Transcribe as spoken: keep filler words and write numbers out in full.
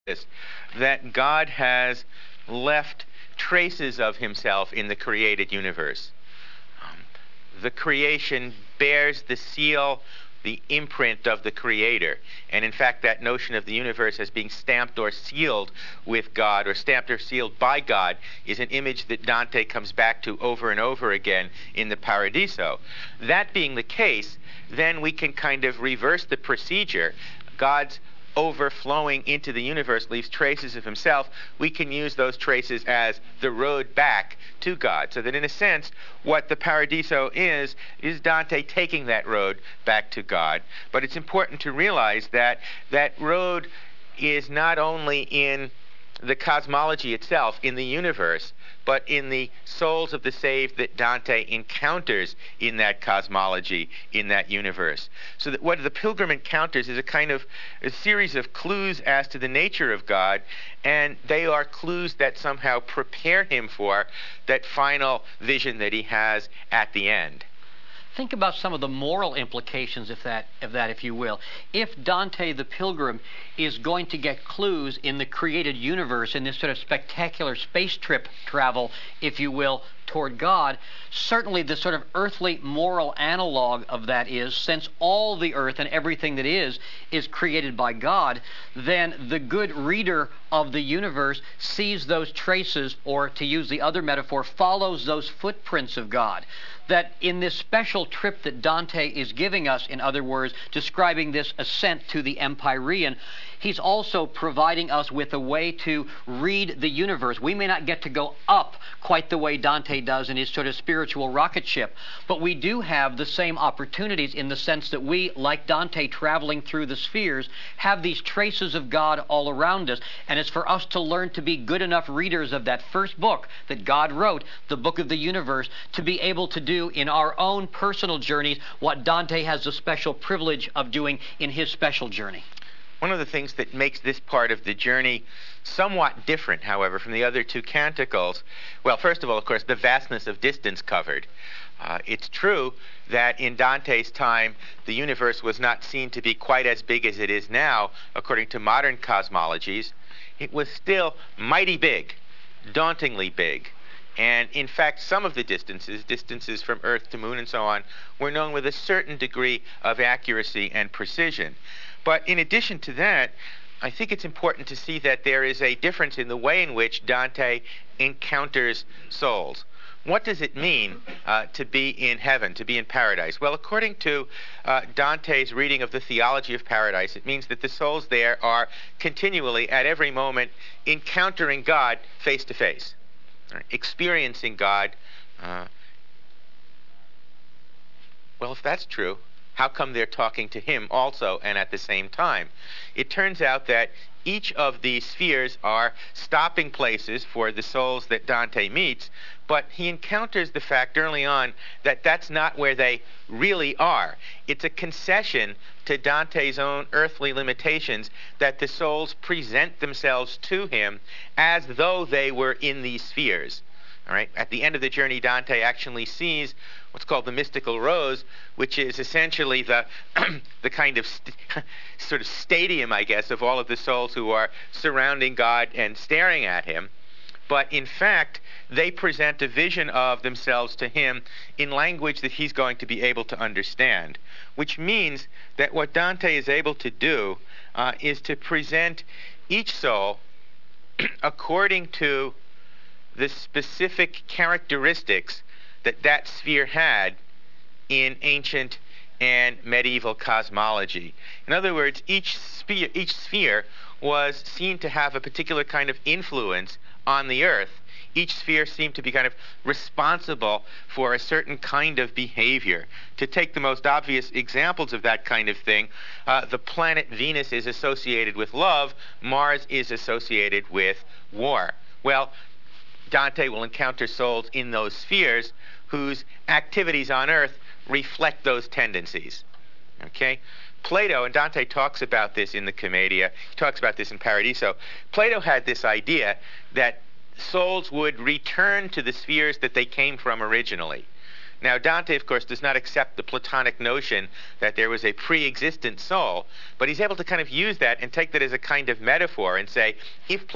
this, that God has left traces of himself in the created universe. Um, the creation bears the seal, the imprint of the Creator. And in fact, that notion of the universe as being stamped or sealed with God, or stamped or sealed by God, is an image that Dante comes back to over and over again in the Paradiso. That being the case, then we can kind of reverse the procedure. God's overflowing into the universe leaves traces of himself. We can use those traces as the road back to God. So that in a sense, what the Paradiso is, is Dante taking that road back to God. But it's important to realize that that road is not only in the cosmology itself, in the universe, but in the souls of the saved that Dante encounters in that cosmology, in that universe. So that what the pilgrim encounters is a kind of a series of clues as to the nature of God, and they are clues that somehow prepare him for that final vision that he has at the end. Think about some of the moral implications of that, of that, if you will. If Dante the Pilgrim is going to get clues in the created universe, in this sort of spectacular space trip travel, if you will, toward God, certainly the sort of earthly moral analog of that is, since all the earth and everything that is, is created by God, then the good reader of the universe sees those traces, or to use the other metaphor, follows those footprints of God. That in this special trip that Dante is giving us, in other words, describing this ascent to the Empyrean, he's also providing us with a way to read the universe. We may not get to go up quite the way Dante does in his sort of spiritual rocket ship, but we do have the same opportunities in the sense that we, like Dante traveling through the spheres, have these traces of God all around us. And it's for us to learn to be good enough readers of that first book that God wrote, the book of the universe, to be able to do in our own personal journeys what Dante has the special privilege of doing in his special journey. One of the things that makes this part of the journey somewhat different, however, from the other two canticles, well, first of all, of course, the vastness of distance covered. Uh, it's true that in Dante's time, the universe was not seen to be quite as big as it is now, according to modern cosmologies. It was still mighty big, dauntingly big. And in fact, some of the distances, distances from Earth to Moon and so on, were known with a certain degree of accuracy and precision. But in addition to that, I think it's important to see that there is a difference in the way in which Dante encounters souls. What does it mean uh, to be in heaven, to be in paradise? Well, according to uh, Dante's reading of the theology of paradise, it means that the souls there are continually, at every moment, encountering God face to face. Experiencing God. Uh, well, if that's true, how come they're talking to him also and at the same time? It turns out that each of these spheres are stopping places for the souls that Dante meets, but he encounters the fact early on that that's not where they really are. It's a concession to Dante's own earthly limitations that the souls present themselves to him as though they were in these spheres. All right? At the end of the journey, Dante actually sees what's called the mystical rose, which is essentially the the kind of st sort of stadium, I guess, of all of the souls who are surrounding God and staring at him. But in fact, they present a vision of themselves to him in language that he's going to be able to understand, which means that what Dante is able to do uh, is to present each soul according to the specific characteristics that that sphere had in ancient and medieval cosmology. In other words, each sphere, each sphere was seen to have a particular kind of influence on the earth. Each sphere seemed to be kind of responsible for a certain kind of behavior. To take the most obvious examples of that kind of thing, uh, the planet Venus is associated with love, Mars is associated with war. Well, Dante will encounter souls in those spheres whose activities on earth reflect those tendencies. Okay? Plato, and Dante talks about this in the Commedia, he talks about this in Paradiso. Plato had this idea that souls would return to the spheres that they came from originally. Now, Dante, of course, does not accept the Platonic notion that there was a pre-existent soul, but he's able to kind of use that and take that as a kind of metaphor and say, if